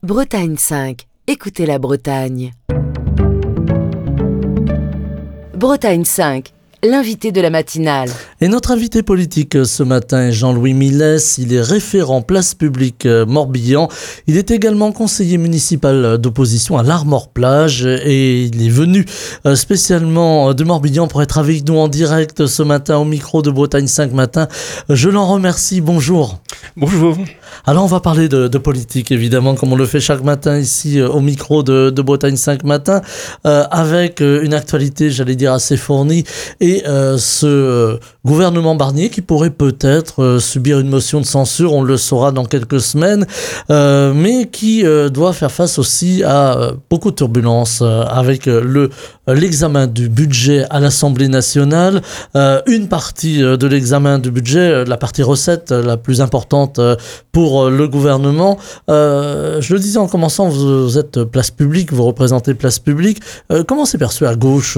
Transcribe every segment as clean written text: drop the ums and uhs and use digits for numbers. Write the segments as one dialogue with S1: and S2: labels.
S1: Bretagne 5. Écoutez la Bretagne. Bretagne 5. L'invité de la matinale.
S2: Et notre invité politique ce matin est Jean-Louis Millès. Il est référent place publique Morbihan. Il est également conseiller municipal d'opposition à l'Armor-Plage et il est venu spécialement de Morbihan pour être avec nous en direct ce matin au micro de Bretagne 5 matin. Je l'en remercie. Bonjour.
S3: Bonjour.
S2: Alors on va parler de politique évidemment comme on le fait chaque matin ici au micro de Bretagne 5 matin avec une actualité j'allais dire assez fournie et ce gouvernement Barnier qui pourrait peut-être subir une motion de censure, on le saura dans quelques semaines, mais qui doit faire face aussi à beaucoup de turbulences avec l'examen du budget à l'Assemblée nationale, une partie de l'examen du budget, la partie recette la plus importante pour le gouvernement. Je le disais en commençant, vous êtes place publique, vous représentez place publique. Comment s'est perçu à gauche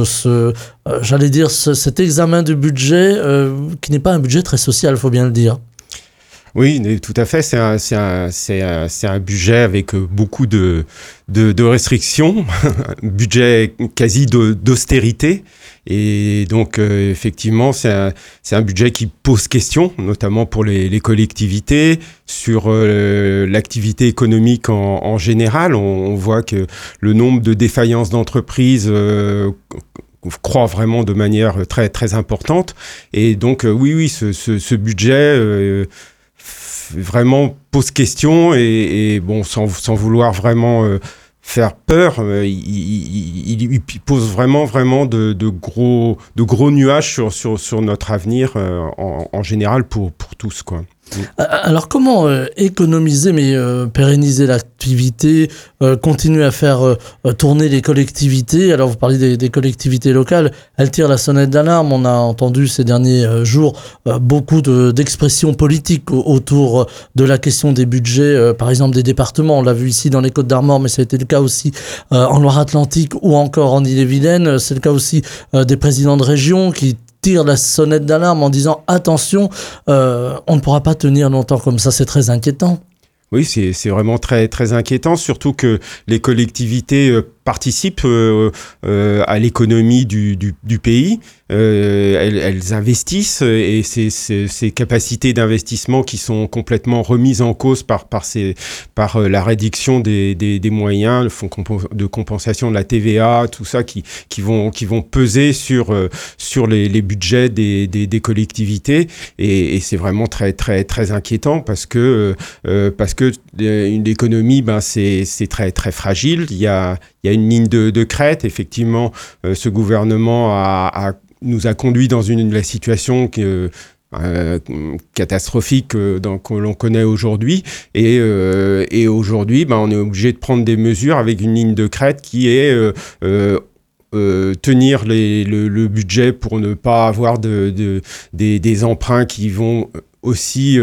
S2: cet examen du budget qui n'est pas un budget très social, il faut bien le dire.
S3: Oui, tout à fait. C'est un budget avec beaucoup de restrictions, un budget quasi d'austérité. Et donc, effectivement, c'est un budget qui pose question, notamment pour les collectivités, sur l'activité économique en général. On voit que le nombre de défaillances d'entreprises croît vraiment de manière très, très importante. Et donc, oui, ce budget vraiment pose question et bon, sans vouloir vraiment faire peur, il pose vraiment de gros nuages sur notre avenir en général pour tous, quoi.
S2: Alors comment économiser mais pérenniser l'activité, continuer à faire tourner les collectivités? Alors vous parlez des collectivités locales, elles tirent la sonnette d'alarme. On a entendu ces derniers jours beaucoup d'expressions politiques autour de la question des budgets, par exemple des départements. On l'a vu ici dans les Côtes-d'Armor, mais ça a été le cas aussi en Loire-Atlantique ou encore en Ille-et-Vilaine. C'est le cas aussi des présidents de région qui tire la sonnette d'alarme en disant attention, on ne pourra pas tenir longtemps comme ça, c'est très inquiétant.
S3: Oui, c'est vraiment très, très inquiétant, surtout que les collectivités participent à l'économie du pays. Elles investissent et ces capacités d'investissement qui sont complètement remises en cause par la réduction des moyens, le fonds de compensation de la TVA, tout ça qui vont peser sur les budgets des collectivités et c'est vraiment très, très, très inquiétant parce que une économie, c'est très, très fragile. Il y a une ligne de crête. Effectivement, ce gouvernement nous a conduit dans la situation catastrophique que l'on connaît aujourd'hui. Et aujourd'hui, on est obligé de prendre des mesures avec une ligne de crête qui est tenir le budget pour ne pas avoir des emprunts qui vont aussi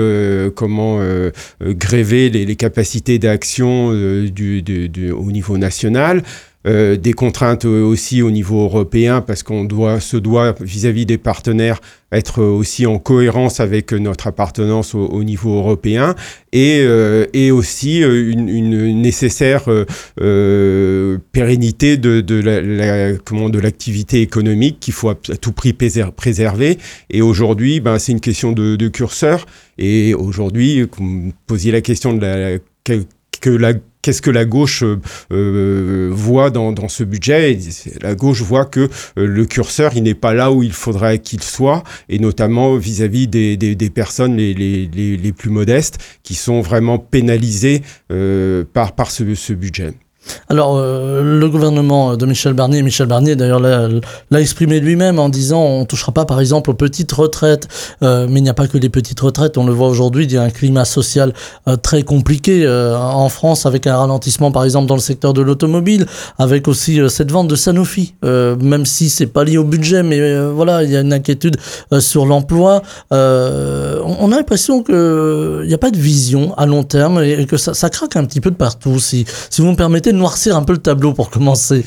S3: gréver les capacités d'action au niveau national. Des contraintes aussi au niveau européen parce qu'on se doit vis-à-vis des partenaires être aussi en cohérence avec notre appartenance au niveau européen et aussi une nécessaire pérennité de l'activité économique qu'il faut à tout prix préserver. Et aujourd'hui, c'est une question de curseur. Et aujourd'hui, vous me posiez la question qu'est-ce que la gauche voit dans ce budget? Et la gauche voit que le curseur, il n'est pas là où il faudrait qu'il soit, et notamment vis-à-vis des personnes les plus modestes qui sont vraiment pénalisées par ce budget.
S2: Alors, le gouvernement de Michel Barnier d'ailleurs l'a exprimé lui-même en disant on ne touchera pas par exemple aux petites retraites, mais il n'y a pas que les petites retraites, on le voit aujourd'hui, il y a un climat social très compliqué en France avec un ralentissement par exemple dans le secteur de l'automobile, avec aussi cette vente de Sanofi, même si c'est pas lié au budget, mais voilà, il y a une inquiétude sur l'emploi. On a l'impression qu'il n'y a pas de vision à long terme et que ça craque un petit peu de partout, si vous me permettez de noircir un peu le tableau pour commencer.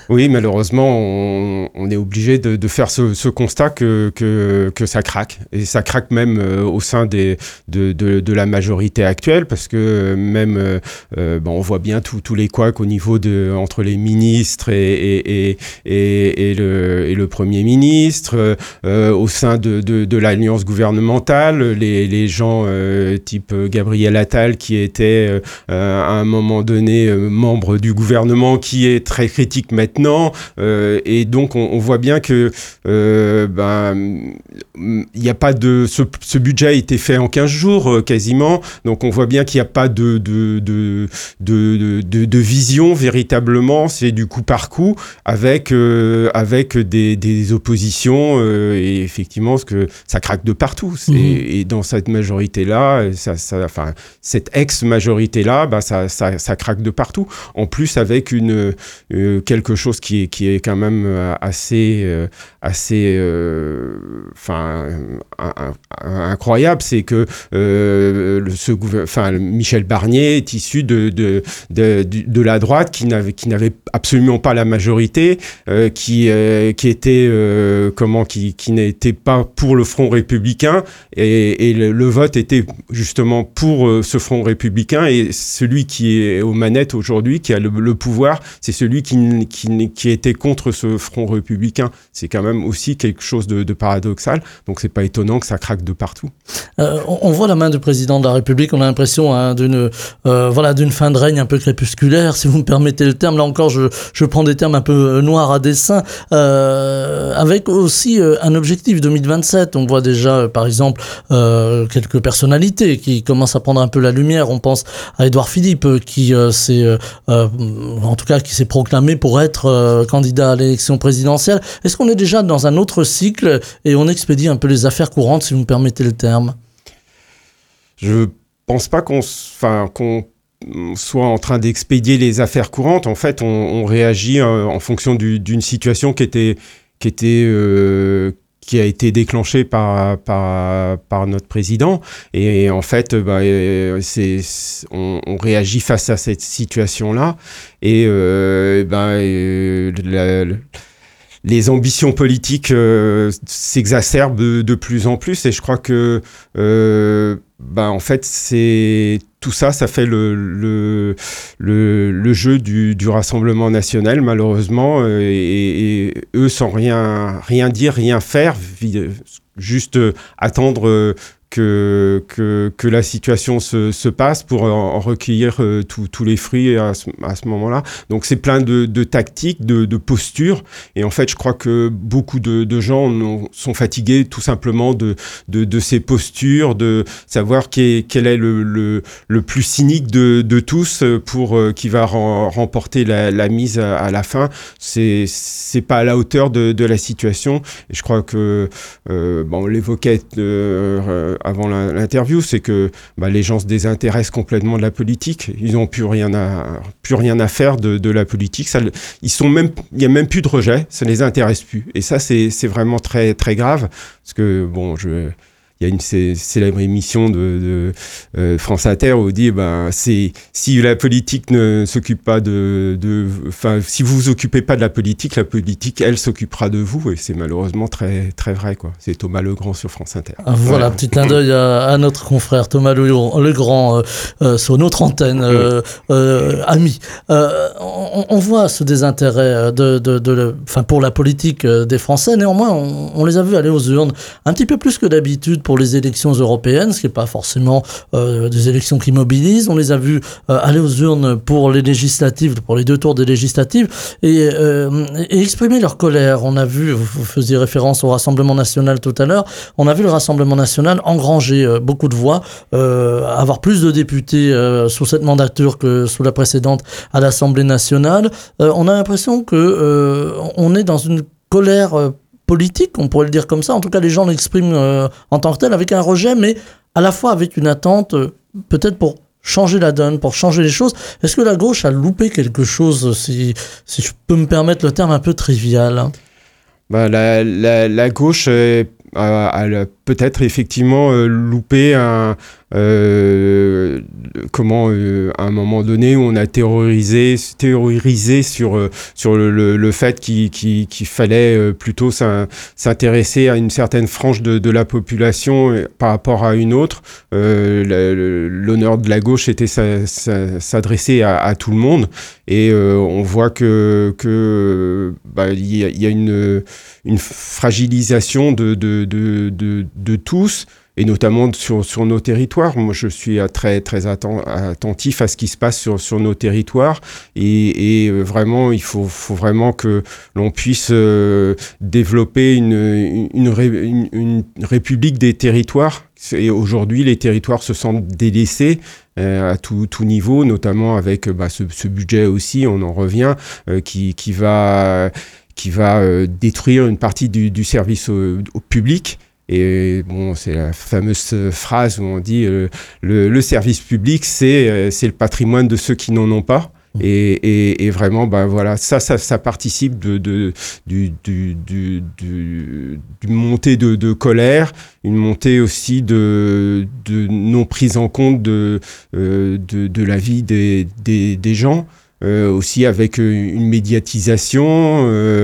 S3: Oui, malheureusement, on est obligé de faire ce constat que ça craque. Et ça craque même au sein de la majorité actuelle, parce que même, on voit bien tous les couacs au niveau entre les ministres et le Premier ministre, au sein de l'alliance gouvernementale, les gens type Gabriel Attal, qui était à un moment donné membre du gouvernement, qui est très critique maintenant. Et donc on voit bien que il y a pas ce budget a été fait en 15 jours quasiment, donc on voit bien qu'il n'y a pas de vision véritablement, c'est du coup par coup avec des oppositions et effectivement ce que ça craque de partout. Et dans cette majorité là, cette ex-majorité là, ça craque de partout. En plus avec quelque chose qui est quand même incroyable, c'est que Michel Barnier est issu de la droite qui n'avait absolument pas la majorité, qui n'était pas pour le Front républicain, et le vote était justement pour ce Front républicain, et celui qui est aux manettes aujourd'hui, qui a le pouvoir, c'est celui qui était contre ce Front républicain. C'est quand même aussi quelque chose de paradoxal. Donc c'est pas étonnant que ça craque de partout.
S2: On voit la main du président de la République. On a l'impression d'une fin de règne un peu crépusculaire, si vous me permettez le terme. Là encore, je prends des termes un peu noirs à dessein, avec aussi un objectif 2027. On voit déjà, par exemple, quelques personnalités qui commencent à prendre un peu la lumière. On pense à Édouard Philippe, qui s'est proclamé pour être candidat à l'élection présidentielle. Est-ce qu'on est déjà dans un autre cycle et on expédie un peu les affaires courantes, si vous me permettez le terme?
S3: Je pense pas qu'on soit en train d'expédier les affaires courantes. En fait, on réagit en fonction d'une situation qui a été déclenchée par notre président, et en fait on réagit face à cette situation-là, et les ambitions politiques s'exacerbent de plus en plus, et je crois que en fait c'est tout ça fait le jeu du Rassemblement national, malheureusement, et eux sans rien dire, rien faire, juste attendre que la situation se passe pour en recueillir tous les fruits à ce moment-là. Donc c'est plein de tactiques, de postures, et en fait je crois que beaucoup de gens sont fatigués tout simplement de ces postures, de savoir quel est le plus cynique de tous, pour qui va remporter la mise à la fin. C'est pas à la hauteur de la situation, et je crois que on l'évoquait avant l'interview, c'est que les gens se désintéressent complètement de la politique. Ils n'ont plus rien à faire de la politique. Il y a même plus de rejet. Ça les intéresse plus. Et ça, c'est vraiment très très grave, parce que il y a une célèbre émission de France Inter où on dit si la politique ne s'occupe pas si vous vous occupez pas de la politique elle s'occupera de vous, et c'est malheureusement très très vrai, quoi. C'est Thomas Legrand sur France Inter.
S2: Voilà, petit clin d'œil à notre confrère Thomas Legrand sur notre antenne, ami. On voit ce désintérêt pour la politique des Français. Néanmoins, on les a vus aller aux urnes un petit peu plus que d'habitude pour les élections européennes, ce qui n'est pas forcément des élections qui mobilisent. On les a vus aller aux urnes pour les législatives, pour les 2 tours des législatives, et exprimer leur colère. On a vu, vous faisiez référence au Rassemblement national tout à l'heure, on a vu le Rassemblement national engranger beaucoup de voix, avoir plus de députés sous cette mandature que sous la précédente à l'Assemblée nationale. On a l'impression que on est dans une colère politique, on pourrait le dire comme ça. En tout cas, les gens l'expriment en tant que tel, avec un rejet, mais à la fois avec une attente, peut-être pour changer la donne, pour changer les choses. Est-ce que la gauche a loupé quelque chose, si je peux me permettre le terme un peu trivial?
S3: La gauche a peut-être effectivement louper à un moment donné où on a théorisé sur le fait qu'il fallait plutôt s'intéresser à une certaine frange de la population par rapport à une autre. L'honneur de la gauche était s'adresser à tout le monde, et on voit que il y a une fragilisation de tous, et notamment sur nos territoires. Moi, je suis très, très attentif à ce qui se passe sur nos territoires, et vraiment, il faut vraiment que l'on puisse développer une république des territoires. Et aujourd'hui, les territoires se sentent délaissés à tout niveau, notamment avec ce budget aussi, on en revient, qui va détruire une partie du service au public. Et bon, c'est la fameuse phrase où on dit le service public, c'est le patrimoine de ceux qui n'en ont pas. Et vraiment, voilà, ça participe d'une montée de colère, une montée aussi de non prise en compte de la vie des gens. Aussi avec une médiatisation,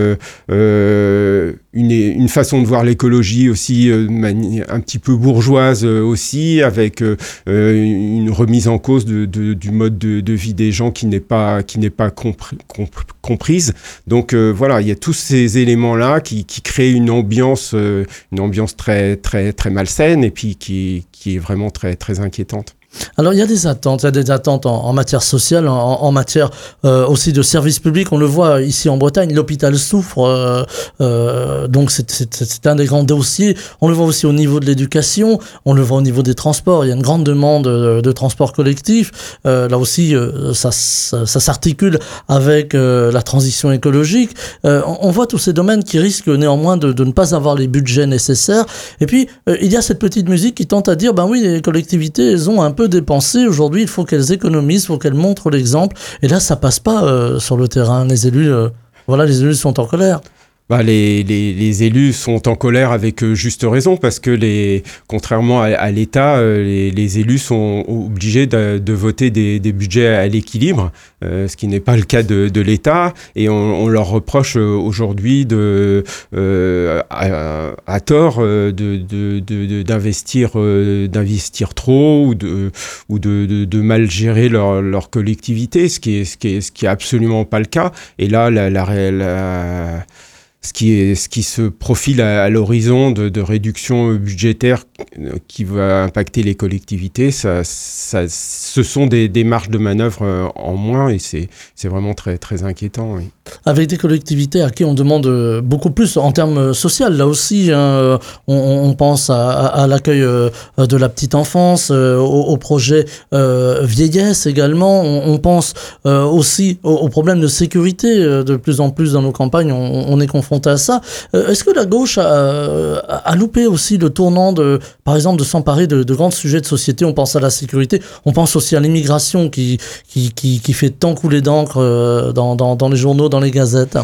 S3: une façon de voir l'écologie aussi un petit peu bourgeoise aussi, avec une remise en cause du mode de vie des gens qui n'est pas comprise. Donc voilà, il y a tous ces éléments-là qui créent une ambiance très, très, très malsaine, et puis qui est vraiment très, très inquiétante.
S2: Alors il y a des attentes en matière sociale, en matière aussi de services publics. On le voit ici en Bretagne, l'hôpital souffre, donc c'est un des grands dossiers. On le voit aussi au niveau de l'éducation, on le voit au niveau des transports. Il y a une grande demande de transport collectif. Là aussi, ça s'articule avec la transition écologique. On voit tous ces domaines qui risquent néanmoins de ne pas avoir les budgets nécessaires. Et puis il y a cette petite musique qui tente à dire, oui, les collectivités, elles ont un peu dépensé. Aujourd'hui, il faut qu'elles économisent, il faut qu'elles montrent l'exemple. Et là, ça passe pas sur le terrain. Les élus, les élus sont en colère.
S3: Les élus sont en colère avec juste raison, parce que contrairement à l'État, les élus sont obligés de voter des budgets à l'équilibre, ce qui n'est pas le cas de l'État, et on leur reproche aujourd'hui à tort d'investir trop, ou de mal gérer leur collectivité, ce qui est absolument pas le cas. Et là, ce qui se profile à l'horizon de réduction budgétaire qui va impacter les collectivités, ce sont des marges de manœuvre en moins, et c'est vraiment très, très inquiétant. Oui.
S2: Avec des collectivités à qui on demande beaucoup plus en termes sociaux. Là aussi, on pense à l'accueil de la petite enfance, au projet vieillesse également. On pense aussi aux problèmes de sécurité. De plus en plus dans nos campagnes, on est confronté à ça. Est-ce que la gauche a loupé aussi le tournant par exemple, de s'emparer de grands sujets de société? On pense à la sécurité, on pense aussi à l'immigration qui fait tant couler d'encre dans les journaux, dans les gazettes.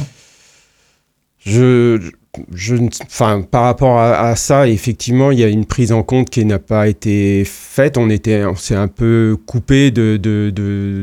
S3: Par rapport à ça, effectivement, il y a une prise en compte qui n'a pas été faite. On s'est un peu coupé de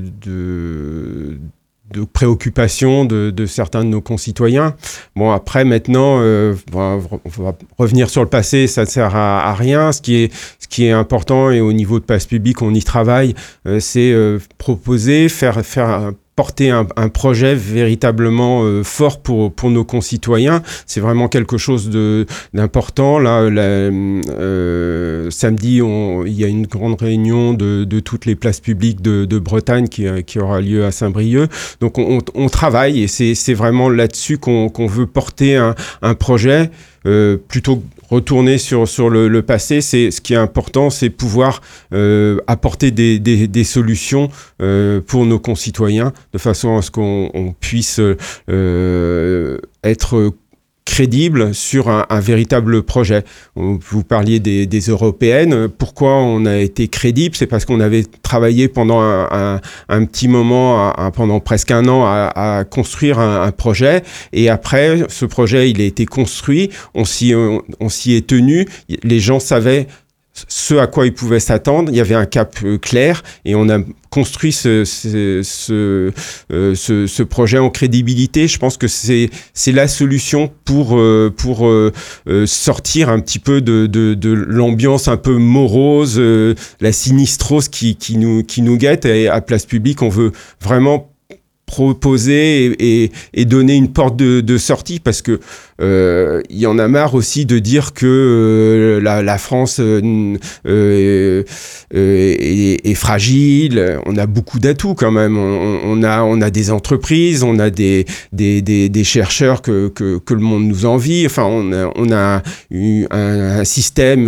S3: préoccupations de certains de nos concitoyens. Bon, après, maintenant, on va revenir sur le passé, ça ne sert à rien. Ce qui est important, et au niveau de Place Publique, on y travaille, c'est proposer, porter un projet véritablement fort pour nos concitoyens. C'est vraiment quelque chose d'important. Là, samedi, il y a une grande réunion de toutes les places publiques de Bretagne qui aura lieu à Saint-Brieuc. Donc on travaille, et c'est vraiment là-dessus qu'on veut porter un projet, plutôt que retourner sur le passé. Ce qui est important, c'est pouvoir apporter des solutions pour nos concitoyens, de façon à ce qu'on puisse être crédible sur un véritable projet. Vous parliez des européennes. Pourquoi on a été crédible? C'est parce qu'on avait travaillé pendant un petit moment, pendant presque un an, à construire un projet. Et après, ce projet, il a été construit. On s'y est tenu. Les gens savaient ce à quoi ils pouvaient s'attendre. Il y avait un cap clair et on a construit ce projet en crédibilité. Je pense que c'est la solution pour sortir un petit peu de l'ambiance un peu morose, la sinistrose qui nous guette. Et à Place Publique, on veut vraiment proposer et donner une porte de sortie, parce que il y en a marre aussi de dire que la France est fragile. On a beaucoup d'atouts quand même. On a des entreprises, on a des chercheurs que le monde nous envie. Enfin, on a eu un système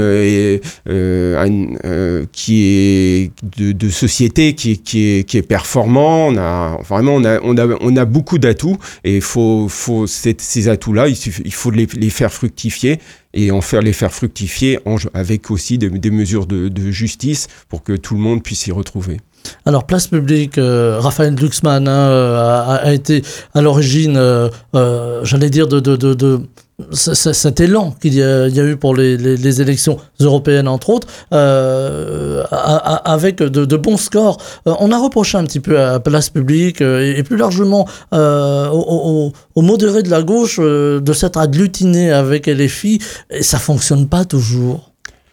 S3: qui est de société qui est performant. On a beaucoup d'atouts, et il faut ces atouts-là, il faut les faire fructifier, et les faire fructifier avec aussi des mesures de justice pour que tout le monde puisse s'y retrouver.
S2: Alors, Place Publique, Raphaël Glucksmann a été à l'origine, j'allais dire, de cet élan qu'il y a eu pour les élections européennes, entre autres, avec de bons scores. On a reproché un petit peu à Place Publique et plus largement aux modérés de la gauche de s'être agglutinés avec LFI, et ça fonctionne pas toujours.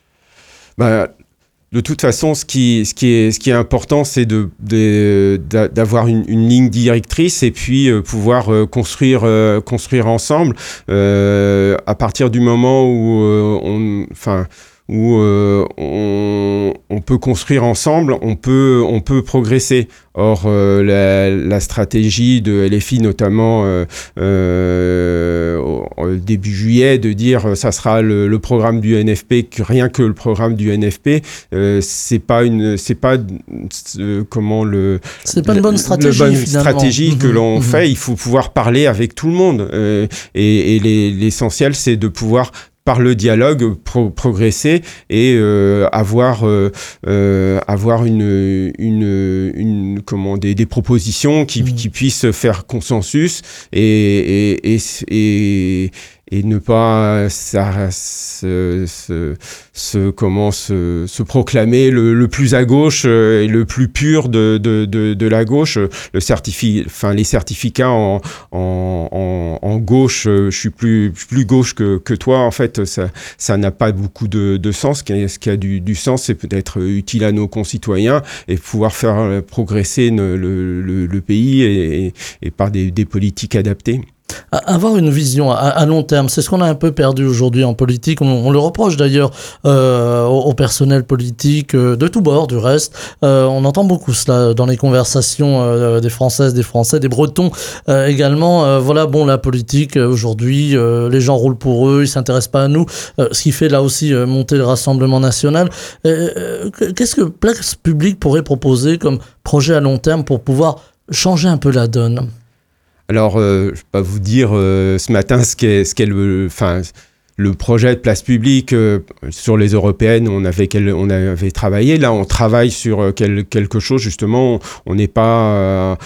S3: De toute façon, ce qui est important, c'est d'avoir une ligne directrice, et puis pouvoir construire ensemble. À partir du moment où on peut construire ensemble, on peut progresser. Or, la stratégie de LFI, notamment au début juillet, de dire ça sera le programme du NFP, rien que le programme du NFP, c'est pas une bonne stratégie que l'on fait. Il faut pouvoir parler avec tout le monde, et l'essentiel, c'est de pouvoir, par le dialogue, progresser et avoir des propositions qui puissent faire consensus et ne pas se proclamer le plus à gauche et le plus pur de la gauche. Les certificats en gauche, je suis plus gauche que toi, en fait, ça n'a pas beaucoup de sens. Ce qui a du sens, c'est peut-être utile à nos concitoyens et pouvoir faire progresser le pays et par des politiques adaptées.
S2: Avoir une vision à long terme, c'est ce qu'on a un peu perdu aujourd'hui en politique. On le reproche d'ailleurs au personnel politique de tous bords, du reste. On entend beaucoup cela dans les conversations des Françaises, des Français, des Bretons également. La politique aujourd'hui, les gens roulent pour eux, ils s'intéressent pas à nous. Ce qui fait là aussi monter le Rassemblement national. Qu'est-ce que Place Publique pourrait proposer comme projet à long terme pour pouvoir changer un peu la donne ?
S3: Alors, je vais pas vous dire ce matin ce qu'est le projet de Place Publique. Sur les européennes, on avait travaillé. Là, on travaille sur quelque chose, justement. On est un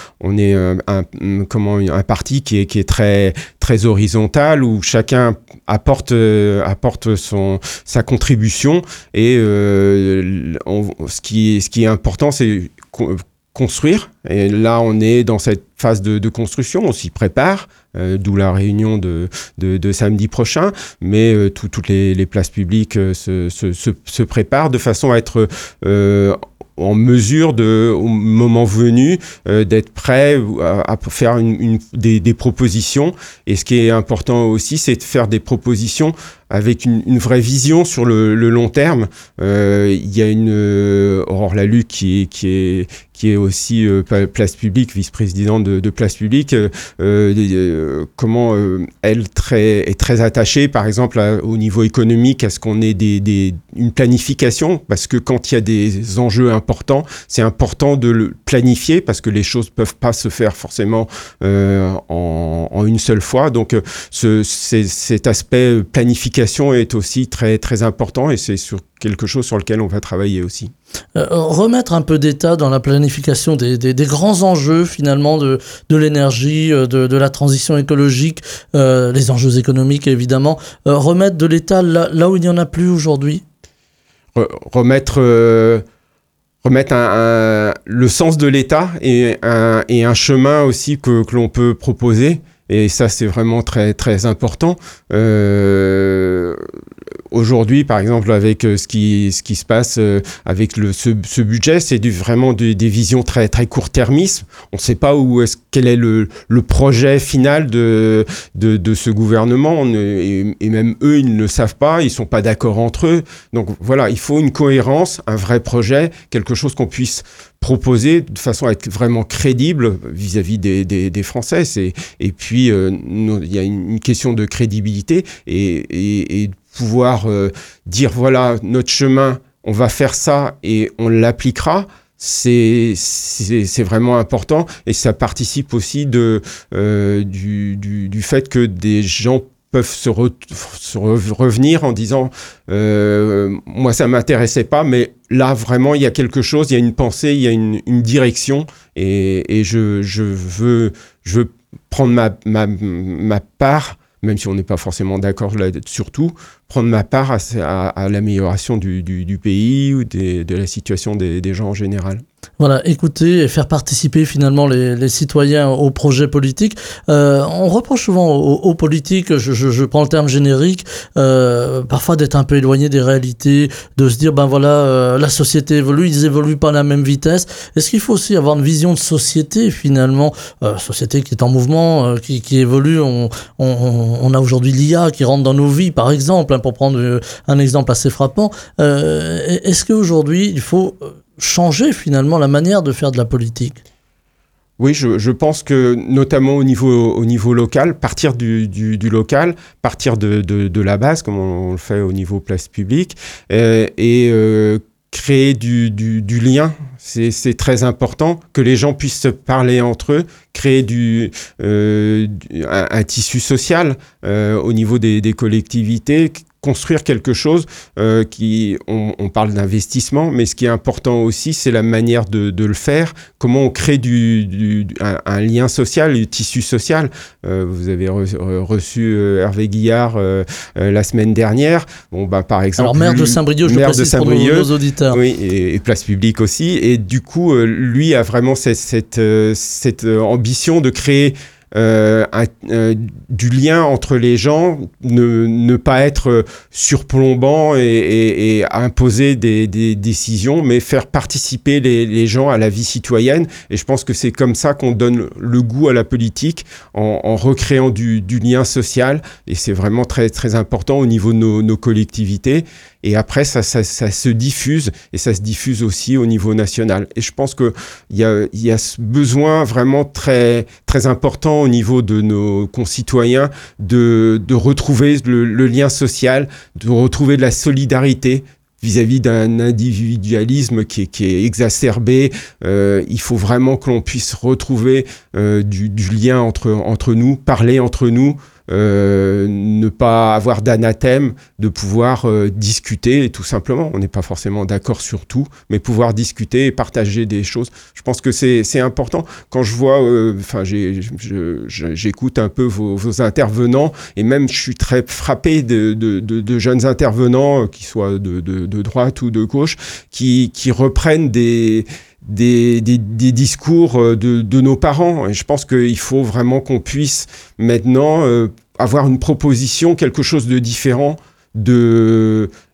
S3: parti qui est très très horizontal, où chacun apporte sa contribution, et ce qui est important, c'est construire. Et là, on est dans cette phase de construction, on s'y prépare, d'où la réunion de samedi prochain, mais toutes les places publiques se préparent de façon à être en mesure au moment venu d'être prêt à faire des propositions. Et ce qui est important aussi, c'est de faire des propositions avec une vraie vision sur le long terme. Il y a Aurore Lalucq qui est aussi Place Publique, vice-présidente de Place Publique, comment elle est très attachée, par exemple, au niveau économique, à ce qu'on ait une planification, parce que quand il y a des enjeux importants, c'est important de le planifier, parce que les choses peuvent pas se faire forcément en une seule fois. Donc, cet aspect planification est aussi très, très important, et c'est quelque chose sur lequel on va travailler aussi.
S2: Remettre un peu d'état dans la planification des grands enjeux finalement de l'énergie, de la transition écologique, les enjeux économiques évidemment, remettre de l'état là où il n'y en a plus aujourd'hui.
S3: Remettre le sens de l'État et un chemin aussi que l'on peut proposer. Et ça, c'est vraiment très, très important. Aujourd'hui, par exemple, avec ce qui se passe avec ce budget, c'est vraiment des visions très, très court-termistes. On ne sait pas quel est le projet final de ce gouvernement. Et même eux, ils ne le savent pas. Ils ne sont pas d'accord entre eux. Donc voilà, il faut une cohérence, un vrai projet, quelque chose qu'on puisse proposer de façon à être vraiment crédible vis-à-vis des Français. Et puis, il y a une question de crédibilité et de pouvoir dire, voilà, notre chemin, on va faire ça et on l'appliquera. C'est vraiment important et ça participe aussi du fait que des gens peuvent revenir en disant moi ça m'intéressait pas, mais là vraiment il y a quelque chose, il y a une pensée, il y a une direction et je veux prendre ma part, même si on n'est pas forcément d'accord là sur tout, prendre ma part à l'amélioration du pays ou de la situation des gens en général.
S2: Voilà, écouter et faire participer finalement les citoyens au projet politique. On reproche souvent aux politiques, je prends le terme générique, parfois d'être un peu éloigné des réalités, de se dire, ben voilà, la société évolue, ils évoluent pas à la même vitesse. Est-ce qu'il faut aussi avoir une vision de société finalement, société qui est en mouvement, qui évolue. On a aujourd'hui l'IA qui rentre dans nos vies, par exemple, pour prendre un exemple assez frappant. Est-ce qu'aujourd'hui, il faut changer finalement la manière de faire de la politique?
S3: Oui, je pense que notamment au niveau local, partir du local, partir de la base, comme on le fait au niveau Place Publique, et créer du lien. C'est très important que les gens puissent se parler entre eux, créer un tissu social au niveau des collectivités, construire quelque chose on parle d'investissement, mais ce qui est important aussi, c'est la manière de le faire, comment on crée un lien social, un tissu social. Vous avez reçu Hervé Guillard la semaine dernière. Bon, par exemple,
S2: alors maire de Saint-Brieuc, je précise pour nos auditeurs.
S3: Oui, et Place Publique aussi. Et du coup, lui a vraiment cette ambition de créer du lien entre les gens, ne pas être surplombant et imposer des décisions, mais faire participer les gens à la vie citoyenne. Et je pense que c'est comme ça qu'on donne le goût à la politique, en recréant du lien social. Et c'est vraiment très, très important au niveau de nos collectivités. Et après, ça se diffuse, et ça se diffuse aussi au niveau national. Et je pense qu'il y a ce besoin vraiment très, très important au niveau de nos concitoyens de retrouver le lien social, de retrouver de la solidarité vis-à-vis d'un individualisme qui est exacerbé. Il faut vraiment que l'on puisse retrouver du lien entre nous, parler entre nous, ne pas avoir d'anathème, de pouvoir discuter, et tout simplement. On n'est pas forcément d'accord sur tout, mais pouvoir discuter et partager des choses. Je pense que c'est important. Quand je vois, j'écoute un peu vos intervenants, et même je suis très frappé de jeunes intervenants, qui soient de droite ou de gauche, qui reprennent des discours de nos parents. Et je pense qu'il faut vraiment qu'on puisse maintenant avoir une proposition, quelque chose de différent,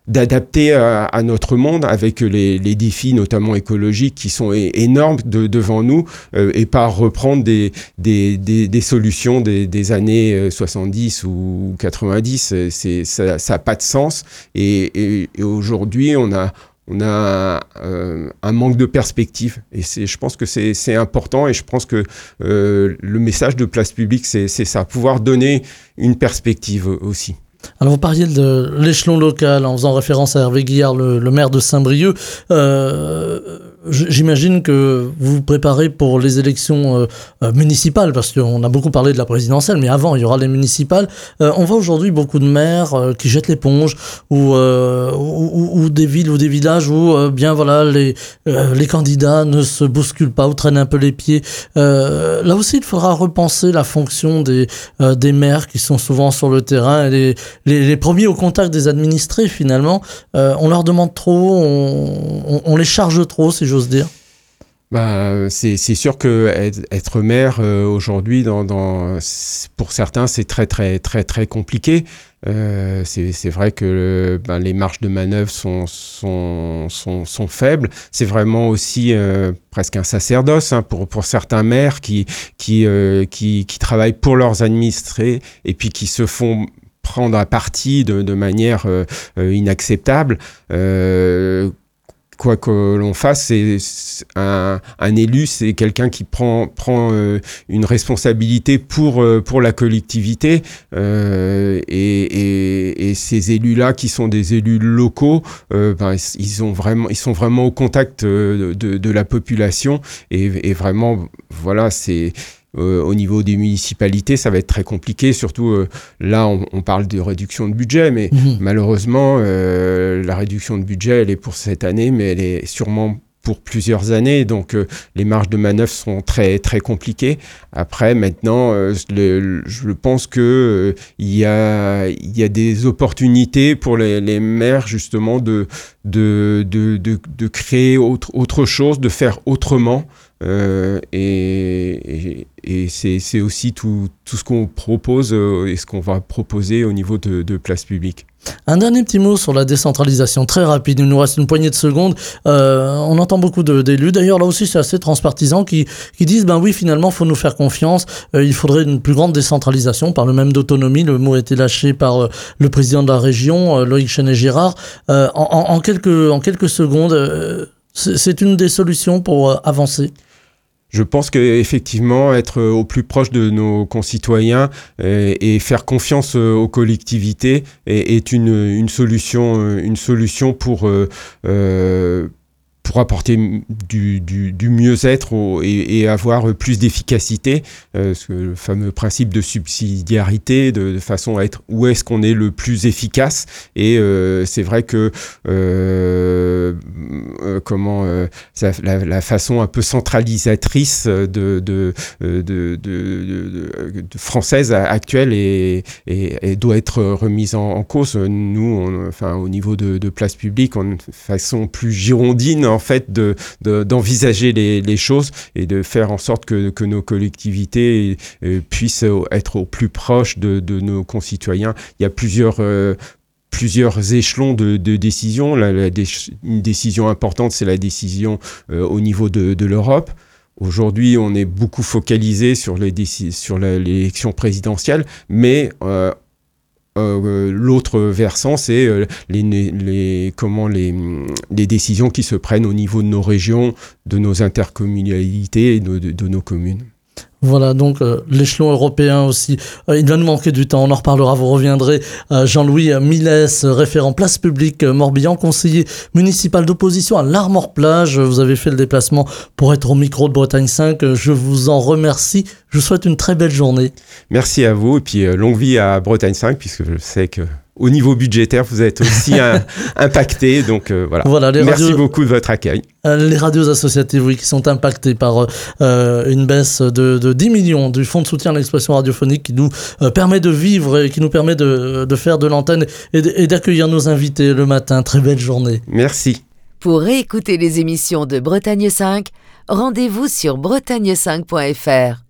S3: d'adapter à notre monde avec les défis notamment écologiques qui sont énormes devant nous et pas reprendre des solutions des années 70 ou 90. Ça n'a pas de sens et aujourd'hui on a un manque de perspective et je pense que c'est important et je pense que le message de Place Publique c'est ça, pouvoir donner une perspective aussi.
S2: Alors vous parliez de l'échelon local en faisant référence à Hervé Guillard, le maire de Saint-Brieuc. J'imagine que vous vous préparez pour les élections municipales, parce qu'on a beaucoup parlé de la présidentielle, mais avant il y aura les municipales. On voit aujourd'hui beaucoup de maires qui jettent l'éponge, ou des villes ou des villages où bien voilà les candidats ne se bousculent pas ou traînent un peu les pieds. Là aussi il faudra repenser la fonction des maires qui sont souvent sur le terrain et les premiers au contact des administrés finalement. On leur demande trop, on les charge trop, si j'ose dire.
S3: C'est sûr que être maire aujourd'hui, pour certains, c'est très très très très compliqué. C'est vrai que les marges de manœuvre sont faibles. C'est vraiment aussi presque un sacerdoce pour certains maires qui travaillent pour leurs administrés et puis qui se font prendre à partie de manière inacceptable. Quoi que l'on fasse, c'est un élu, c'est quelqu'un qui prend une responsabilité pour la collectivité et ces élus-là qui sont des élus locaux, ils sont vraiment au contact de la population et vraiment voilà c'est au niveau des municipalités, ça va être très compliqué. Surtout, là, on parle de réduction de budget, mais malheureusement, la réduction de budget, elle est pour cette année, mais elle est sûrement pour plusieurs années. Donc, les marges de manœuvre sont très, très compliquées. Après, maintenant, je pense que il y a des opportunités pour les maires, justement, de créer autre chose, de faire autrement. Et c'est aussi tout ce qu'on propose et ce qu'on va proposer au niveau de Place Publique.
S2: Un dernier petit mot sur la décentralisation, très rapide, il nous reste une poignée de secondes. On entend beaucoup d'élus, d'ailleurs là aussi c'est assez transpartisan, qui disent oui finalement il faut nous faire confiance, il faudrait une plus grande décentralisation, on parle même d'autonomie, le mot a été lâché par le président de la région, Loïc Chenet-Girard. En quelques secondes, c'est une des solutions pour avancer.
S3: Je pense qu'effectivement, être au plus proche de nos concitoyens et faire confiance aux collectivités est une solution pour apporter du mieux-être et avoir plus d'efficacité. Le fameux principe de subsidiarité, de façon à être où est-ce qu'on est le plus efficace. Et c'est vrai que la façon un peu centralisatrice de française actuelle et doit être remise en cause. Nous, au niveau de Place Publique, de façon plus girondine, en fait, d'envisager les choses et de faire en sorte que nos collectivités puissent être au plus proche de nos concitoyens. Il y a plusieurs échelons de décision. Une décision importante, c'est la décision au niveau de l'Europe. Aujourd'hui, on est beaucoup focalisé sur l'élection présidentielle, mais l'autre versant, c'est les décisions qui se prennent au niveau de nos régions, de nos intercommunalités et de nos communes.
S2: Voilà, donc l'échelon européen aussi, il va nous manquer du temps, on en reparlera, vous reviendrez. Jean-Louis Millès, référent Place Publique Morbihan, conseiller municipal d'opposition à l'Armor-Plage. Vous avez fait le déplacement pour être au micro de Bretagne 5, je vous en remercie, je vous souhaite une très belle journée.
S3: Merci à vous, et puis longue vie à Bretagne 5, puisque je sais que au niveau budgétaire, vous êtes aussi impacté, donc voilà. Merci beaucoup de votre accueil.
S2: Les radios associatives, oui, qui sont impactées par une baisse de 10 millions du fonds de soutien à l'expression radiophonique qui nous permet de vivre et qui nous permet de faire de l'antenne et d'accueillir nos invités le matin. Très belle journée.
S3: Merci.
S1: Pour réécouter les émissions de Bretagne 5, rendez-vous sur bretagne5.fr.